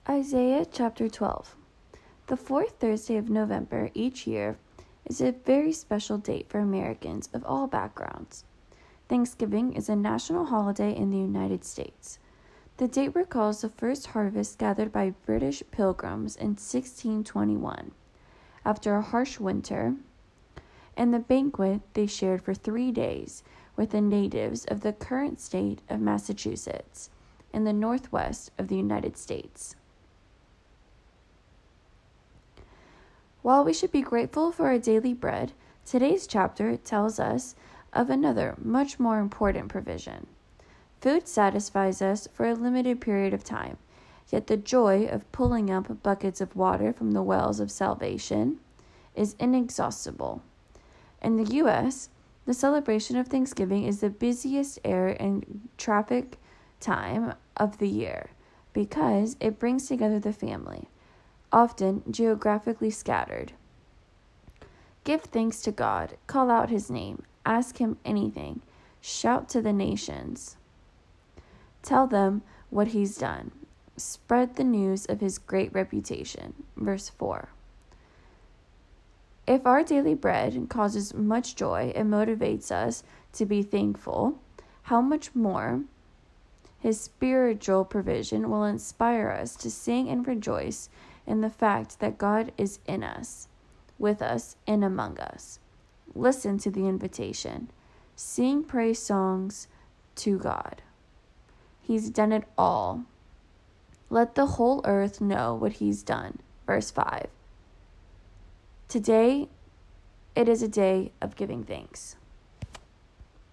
Isaiah chapter 12. The fourth Thursday of November each year is a very special date for Americans of all backgrounds. Thanksgiving is a national holiday in the United States. The date recalls the first harvest gathered by British pilgrims in 1621, after a harsh winter, and the banquet they shared for 3 days with the natives of the current state of Massachusetts in the northwest of the United States. While we should be grateful for our daily bread, today's chapter tells us of another, much more important provision. Food satisfies us for a limited period of time, yet the joy of pulling up buckets of water from the wells of salvation is inexhaustible. In the U.S., the celebration of Thanksgiving is the busiest air and traffic time of the year because it brings together the family, often geographically scattered. Give thanks to God, call out his name, ask him anything, shout to the nations. Tell them what he's done. Spread the news of his great reputation. Verse 4. If our daily bread causes much joy and motivates us to be thankful, how much more his spiritual provision will inspire us to sing and rejoice in the fact that God is in us, with us, and among us. Listen to the invitation. Sing praise songs to God. He's done it all. Let the whole earth know what he's done. Verse 5. Today, it is a day of giving thanks.